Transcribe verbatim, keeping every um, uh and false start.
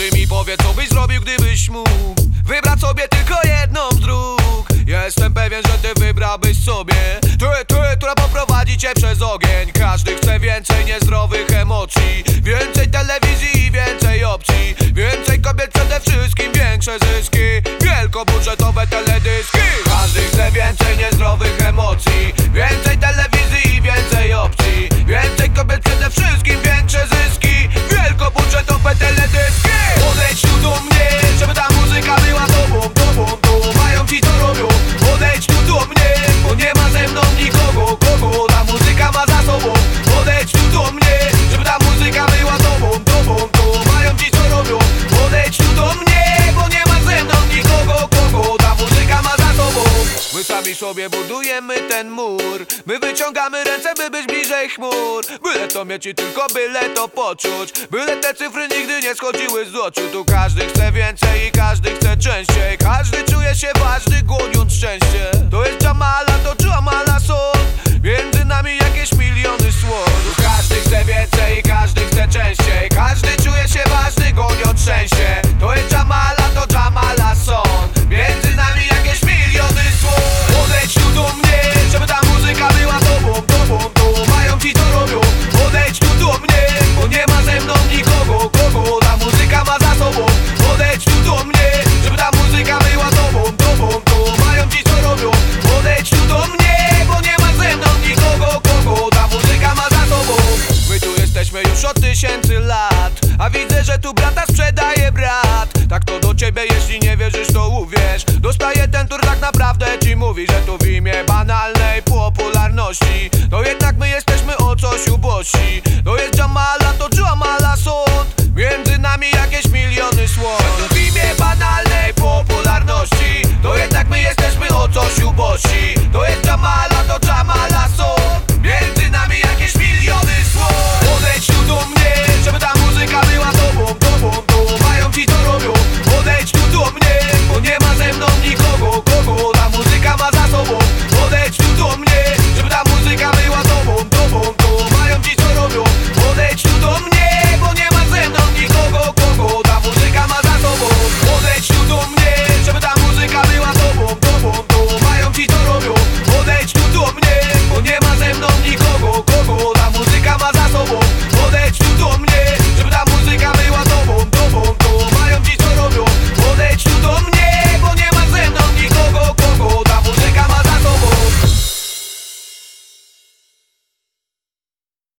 Każdy mi powie, co byś zrobił, gdybyś mógł wybrać sobie tylko jedną z dróg. Jestem pewien, że ty wybrałbyś sobie Ty, ty, która poprowadzi cię przez ogień. Każdy chce więcej niezdrowych emocji, więcej telewizji i więcej opcji, więcej kobiet, przede wszystkim większe zyski, wielkobudżetowe teledyski. Każdy chce więcej niezdrowych emocji, więcej telewizji i więcej opcji, więcej kobiet, przede wszystkim większe zyski, wielkobudżetowe teledyski. Podejdź tu do mnie, żeby ta muzyka była tobą, tobą, tobą. Mają ci co robią. Podejdź tu do mnie, bo nie ma ze mną nikogo, kogo ta muzyka ma za sobą. Podejdź tu do mnie, żeby ta muzyka była tobą, tobą, tobą. Mają ci co robią. Podejdź tu do mnie, bo nie ma ze mną nikogo, kogo ta muzyka ma za sobą. My sami sobie budujemy ten mur, my wyciągamy ręce, by być bliżej chmur. Byle to mieć i tylko byle to poczuć, byle te cyfry nigdy nie schodziły z oczu. Tu każdy chce więcej i każdy chce częściej, każdy czuje się ważny, głoniąc szczęście. To jest Jamala, to Jamala Soul, między nami jakieś miliony słów. Tu każdy chce więcej i każdy chce częściej, każdy czuje się ważny, goniąc szczęście. To jest Jamala, to Jamala Soul, między nami jakieś miliony słów. Podejdź tu do mnie, żeby ta muzyka była tobą, tobą, tobą. Mają ci co robią. Podejdź tu do mnie, bo nie ma ze mną nikogo, kogo ta muzyka ma za sobą. Podejdź tu do mnie, żeby ta muzyka była tobą, tobą, tobą. Mają ci co robią. Podejdź tu do mnie, bo nie ma ze mną nikogo, kogo ta muzyka ma za sobą. My tu jesteśmy już od tysięcy lat, a widzę, że tu brata sprzedaje brat. Tak to do ciebie, jeśli nie wierzysz, to uwierz. Dostaję ten tur, tak naprawdę ci mówi, że tu w imię banalnej popularności, no jednak my jesteśmy o coś ubożsi. To jest Jamala, to Jamala Soul,